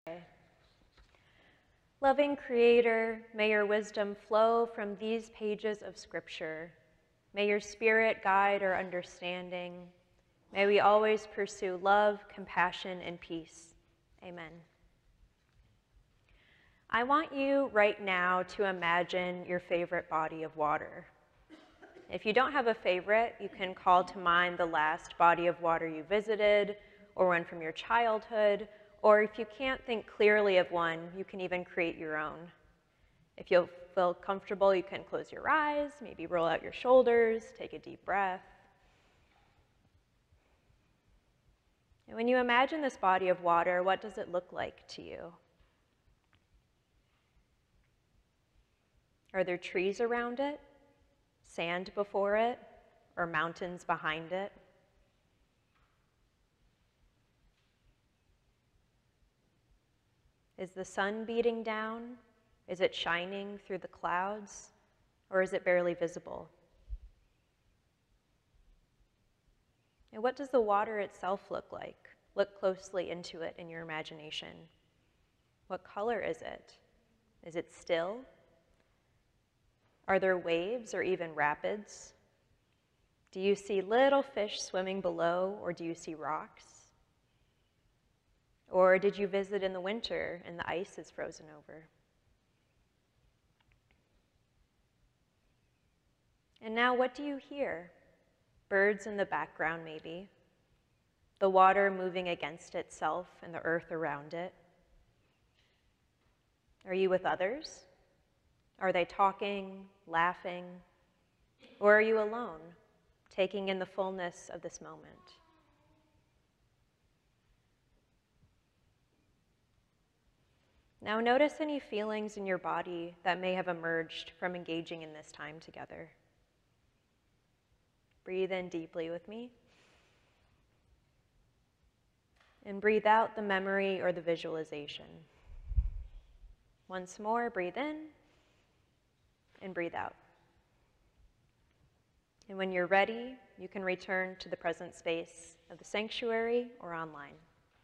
Loving Creator, may your wisdom flow from these pages of Scripture. May your Spirit guide our understanding. May we always pursue love, compassion, and peace. Amen. I want you right now to imagine your favorite body of water. If you don't have a favorite, you can call to mind the last body of water you visited, or one from your childhood, or if you can't think clearly of one, you can even create your own. If you feel comfortable, you can close your eyes, maybe roll out your shoulders, take a deep breath. And when you imagine this body of water, what does it look like to you? Are there trees around it, sand before it, or mountains behind it? Is the sun beating down? Is it shining through the clouds? Or is it barely visible? And what does the water itself look like? Look closely into it in your imagination. What color is it? Is it still? Are there waves or even rapids? Do you see little fish swimming below, or do you see rocks? Or did you visit in the winter and the ice is frozen over? And now what do you hear? Birds in the background, maybe. The water moving against itself and the earth around it. Are you with others? Are they talking, laughing? Or are you alone, taking in the fullness of this moment? Now notice any feelings in your body that may have emerged from engaging in this time together. Breathe in deeply with me. And breathe out the memory or the visualization. Once more, breathe in and breathe out. And when you're ready, you can return to the present space of the sanctuary or online.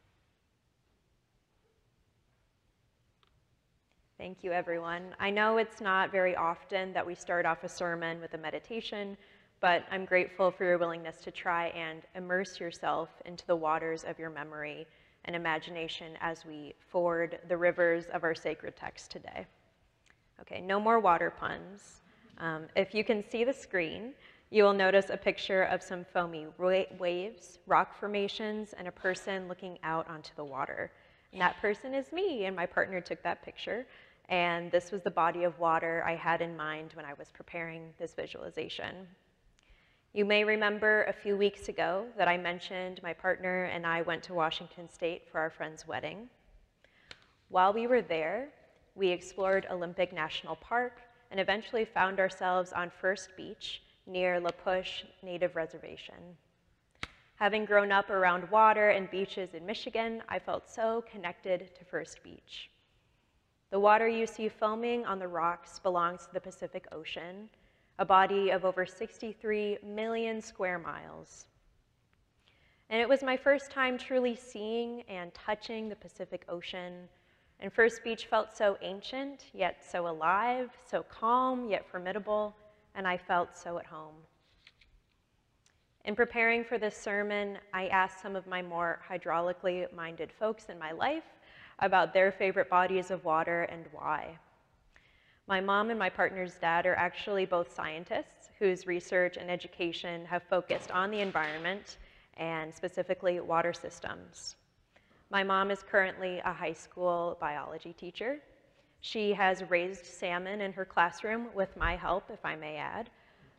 Thank you, everyone. I know it's not very often that we start off a sermon with a meditation, but I'm grateful for your willingness to try and immerse yourself into the waters of your memory and imagination as we ford the rivers of our sacred text today. Okay, no more water puns. If you can see the screen, you will notice a picture of some foamy waves, rock formations, and a person looking out onto the water. And that person is me, and my partner took that picture. And this was the body of water I had in mind when I was preparing this visualization. You may remember a few weeks ago that I mentioned my partner and I went to Washington State for our friend's wedding. While we were there, we explored Olympic National Park and eventually found ourselves on First Beach near La Push Native Reservation. Having grown up around water and beaches in Michigan, I felt so connected to First Beach. The water you see foaming on the rocks belongs to the Pacific Ocean, a body of over 63 million square miles. And it was my first time truly seeing and touching the Pacific Ocean, and First Beach felt so ancient, yet so alive, so calm, yet formidable, and I felt so at home. In preparing for this sermon, I asked some of my more hydraulically minded folks in my life about their favorite bodies of water and why. My mom and my partner's dad are actually both scientists whose research and education have focused on the environment and specifically water systems. My mom is currently a high school biology teacher. She has raised salmon in her classroom with my help, if I may add,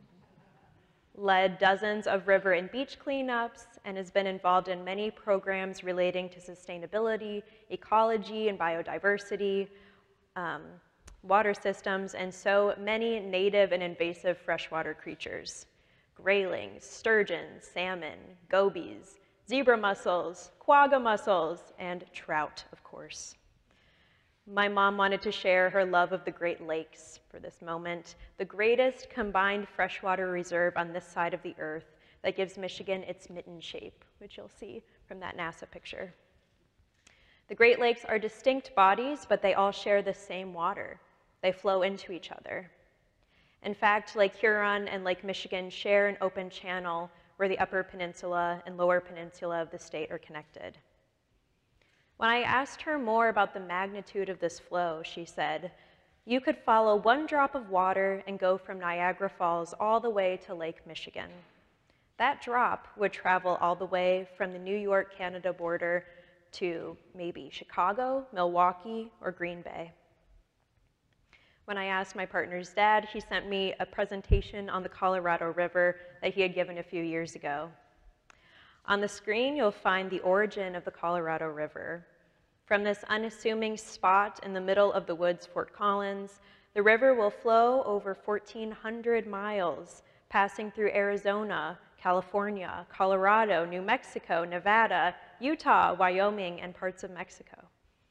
led dozens of river and beach cleanups, and has been involved in many programs relating to sustainability, ecology and biodiversity, water systems, and so many native and invasive freshwater creatures. Graylings, sturgeons, salmon, gobies, zebra mussels, quagga mussels, and trout, of course. My mom wanted to share her love of the Great Lakes for this moment, the greatest combined freshwater reserve on this side of the earth that gives Michigan its mitten shape, which you'll see from that NASA picture. The Great Lakes are distinct bodies, but they all share the same water. They flow into each other. In fact, Lake Huron and Lake Michigan share an open channel where the Upper Peninsula and Lower Peninsula of the state are connected. When I asked her more about the magnitude of this flow, she said, "You could follow one drop of water and go from Niagara Falls all the way to Lake Michigan. That drop would travel all the way from the New York-Canada border to maybe Chicago, Milwaukee, or Green Bay." When I asked my partner's dad, he sent me a presentation on the Colorado River that he had given a few years ago. On the screen, you'll find the origin of the Colorado River. From this unassuming spot in the middle of the woods, Fort Collins, the river will flow over 1,400 miles, passing through Arizona, California, Colorado, New Mexico, Nevada, Utah, Wyoming, and parts of Mexico.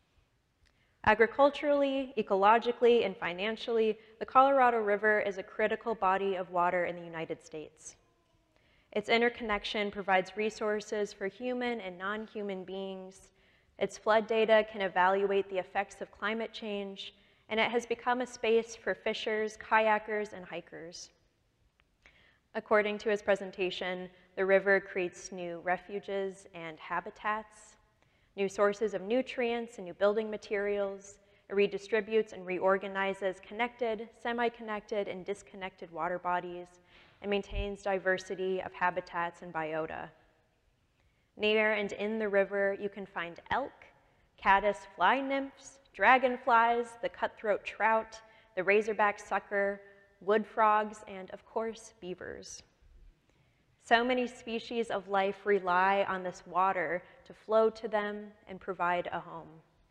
Agriculturally, ecologically, and financially, the Colorado River is a critical body of water in the United States. Its interconnection provides resources for human and non-human beings. Its flood data can evaluate the effects of climate change, and it has become a space for fishers, kayakers, and hikers. According to his presentation, the river creates new refuges and habitats, new sources of nutrients and new building materials. It redistributes and reorganizes connected, semi-connected, and disconnected water bodies, and maintains diversity of habitats and biota. Near and in the river, you can find elk, caddis fly nymphs, dragonflies, the cutthroat trout, the razorback sucker, wood frogs, and of course, beavers. So many species of life rely on this water to flow to them and provide a home.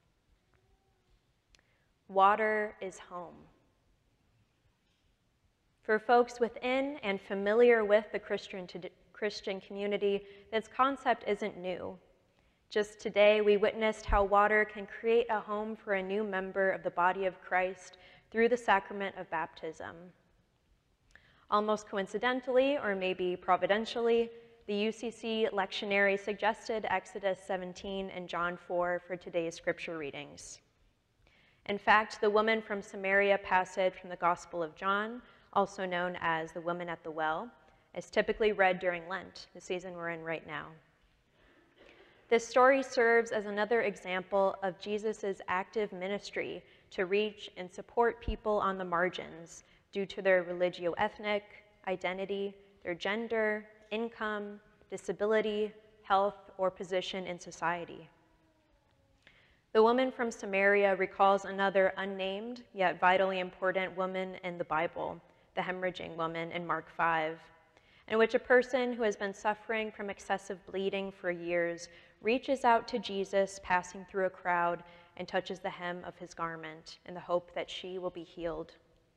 Water is home. For folks within and familiar with the Christian community, this concept isn't new. Just today, we witnessed how water can create a home for a new member of the body of Christ through the sacrament of baptism. Almost coincidentally, or maybe providentially, the UCC lectionary suggested Exodus 17 and John 4 for today's scripture readings. In fact, the woman from Samaria passage from the Gospel of John, also known as the woman at the well, is typically read during Lent, the season we're in right now. This story serves as another example of Jesus' active ministry to reach and support people on the margins due to their religio-ethnic identity, their gender, income, disability, health, or position in society. The woman from Samaria recalls another unnamed yet vitally important woman in the Bible, the hemorrhaging woman in Mark 5, in which a person who has been suffering from excessive bleeding for years reaches out to Jesus passing through a crowd and touches the hem of his garment in the hope that she will be healed.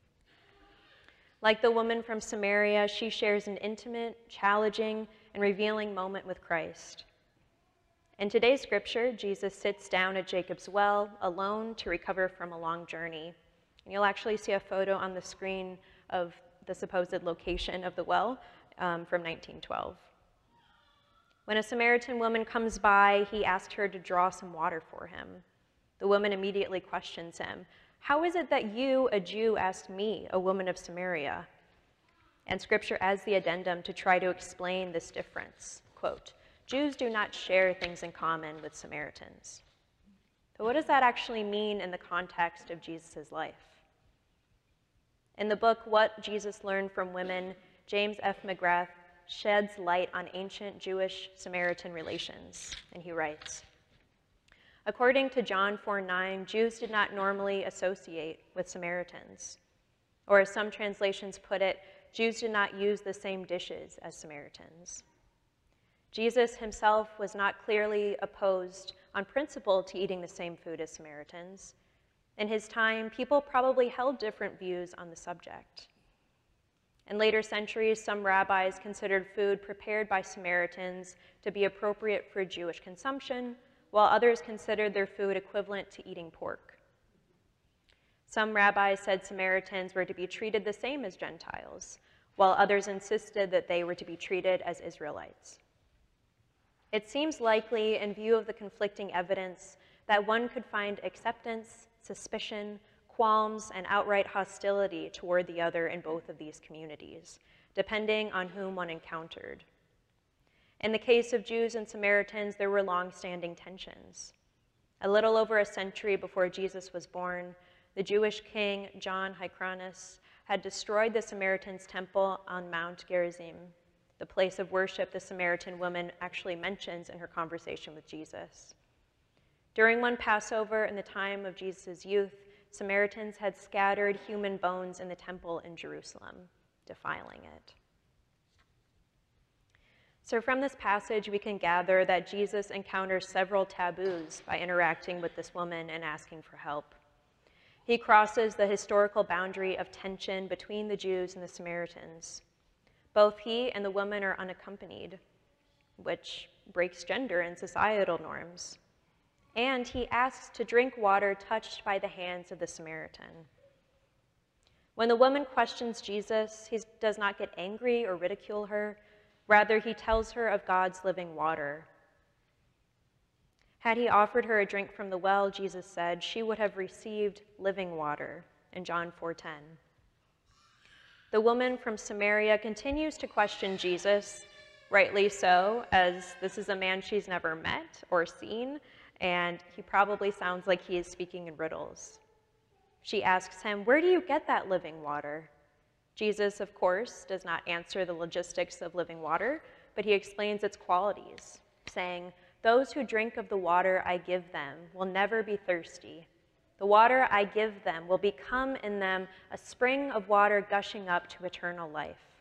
Like the woman from Samaria, she shares an intimate, challenging, and revealing moment with Christ. In today's scripture, Jesus sits down at Jacob's well alone to recover from a long journey. And you'll actually see a photo on the screen of the supposed location of the well from 1912. When a Samaritan woman comes by, he asks her to draw some water for him. The woman immediately questions him. "How is it that you, a Jew, asked me, a woman of Samaria?" And scripture adds the addendum to try to explain this difference. Quote, "Jews do not share things in common with Samaritans." But what does that actually mean in the context of Jesus' life? In the book, What Jesus Learned from Women, James F. McGrath sheds light on ancient Jewish-Samaritan relations, and he writes, according to John 4:9, Jews did not normally associate with Samaritans. Or as some translations put it, Jews did not use the same dishes as Samaritans. Jesus himself was not clearly opposed on principle to eating the same food as Samaritans. In his time, people probably held different views on the subject. In later centuries, some rabbis considered food prepared by Samaritans to be appropriate for Jewish consumption, while others considered their food equivalent to eating pork. Some rabbis said Samaritans were to be treated the same as Gentiles, while others insisted that they were to be treated as Israelites. It seems likely, in view of the conflicting evidence, that one could find acceptance, suspicion, qualms, and outright hostility toward the other in both of these communities, depending on whom one encountered. In the case of Jews and Samaritans, there were long-standing tensions. A little over a century before Jesus was born, the Jewish king John Hyrcanus had destroyed the Samaritans' temple on Mount Gerizim, the place of worship the Samaritan woman actually mentions in her conversation with Jesus. During one Passover in the time of Jesus' youth, Samaritans had scattered human bones in the temple in Jerusalem, defiling it. So from this passage, we can gather that Jesus encounters several taboos by interacting with this woman and asking for help. He crosses the historical boundary of tension between the Jews and the Samaritans. Both he and the woman are unaccompanied, which breaks gender and societal norms. And he asks to drink water touched by the hands of the Samaritan. When the woman questions Jesus, he does not get angry or ridicule her. Rather, he tells her of God's living water. Had he offered her a drink from the well, Jesus said, she would have received living water in John 4:10. The woman from Samaria continues to question Jesus, rightly so, as this is a man she's never met or seen, and he probably sounds like he is speaking in riddles. She asks him, "Where do you get that living water?" Jesus, of course, does not answer the logistics of living water, but he explains its qualities, saying, "Those who drink of the water I give them will never be thirsty. The water I give them will become in them a spring of water gushing up to eternal life."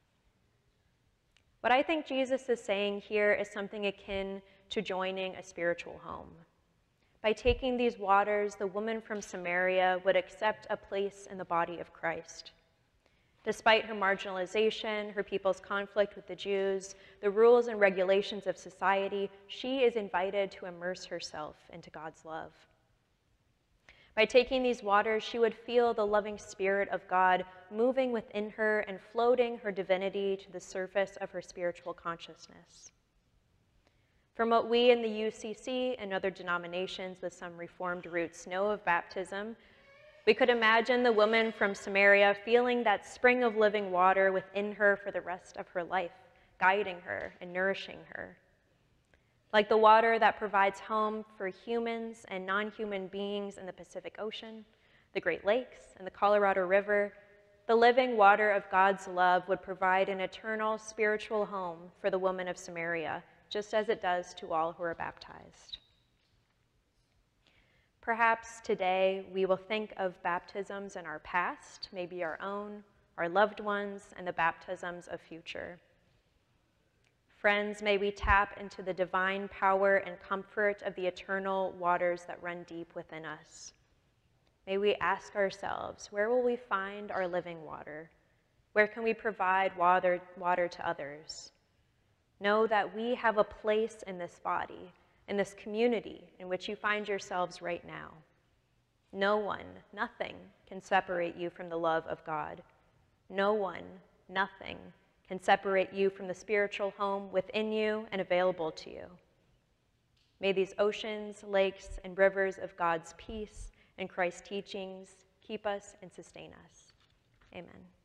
What I think Jesus is saying here is something akin to joining a spiritual home. By taking these waters, the woman from Samaria would accept a place in the body of Christ. Despite her marginalization, her people's conflict with the Jews, the rules and regulations of society, she is invited to immerse herself into God's love. By taking these waters, she would feel the loving Spirit of God moving within her and floating her divinity to the surface of her spiritual consciousness. From what we in the UCC and other denominations with some Reformed roots know of baptism, we could imagine the woman from Samaria feeling that spring of living water within her for the rest of her life, guiding her and nourishing her. Like the water that provides home for humans and non-human beings in the Pacific Ocean, the Great Lakes, and the Colorado River, the living water of God's love would provide an eternal spiritual home for the woman of Samaria, just as it does to all who are baptized. Perhaps today we will think of baptisms in our past, maybe our own, our loved ones, and the baptisms of future. Friends, may we tap into the divine power and comfort of the eternal waters that run deep within us. May we ask ourselves, where will we find our living water? Where can we provide water to others? Know that we have a place in this body, in this community in which you find yourselves right now. No one, nothing can separate you from the love of God. No one, nothing can separate you from the spiritual home within you and available to you. May these oceans, lakes, and rivers of God's peace and Christ's teachings keep us and sustain us. Amen.